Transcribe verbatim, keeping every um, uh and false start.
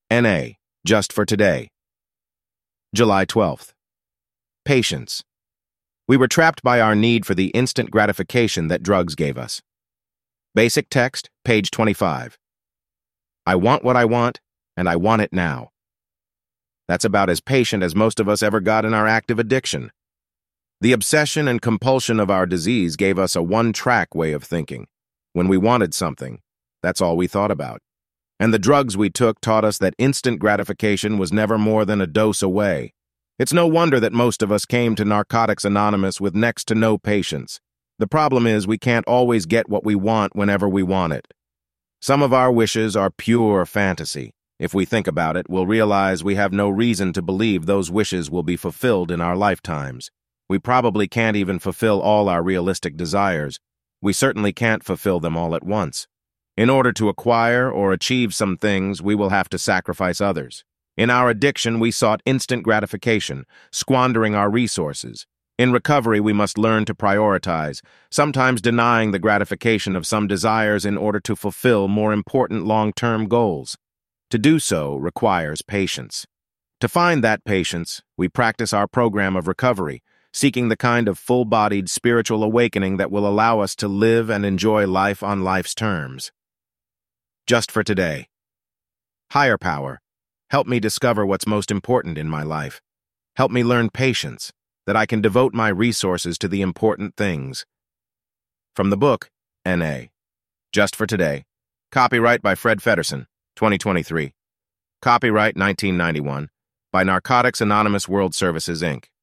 N A. Just for today. July twelfth. Patience. We were trapped by our need for the instant gratification that drugs gave us. Basic text, page twenty-five. I want what I want, and I want it now. That's about as patient as most of us ever got in our active addiction. The obsession and compulsion of our disease gave us a one-track way of thinking. When we wanted something, that's all we thought about. And the drugs we took taught us that instant gratification was never more than a dose away. It's no wonder that most of us came to Narcotics Anonymous with next to no patience. The problem is we can't always get what we want whenever we want it. Some of our wishes are pure fantasy. If we think about it, we'll realize we have no reason to believe those wishes will be fulfilled in our lifetimes. We probably can't even fulfill all our realistic desires. We certainly can't fulfill them all at once. In order to acquire or achieve some things, we will have to sacrifice others. In our addiction, we sought instant gratification, squandering our resources. In recovery, we must learn to prioritize, sometimes denying the gratification of some desires in order to fulfill more important long-term goals. To do so requires patience. To find that patience, we practice our program of recovery, seeking the kind of full-bodied spiritual awakening that will allow us to live and enjoy life on life's terms. Just for today. Higher power, help me discover what's most important in my life. Help me learn patience, that I can devote my resources to the important things. From the book, N A. Just for Today. Copyright by Fred Feddersen, twenty twenty-three. Copyright nineteen ninety-one, by Narcotics Anonymous World Services, Incorporated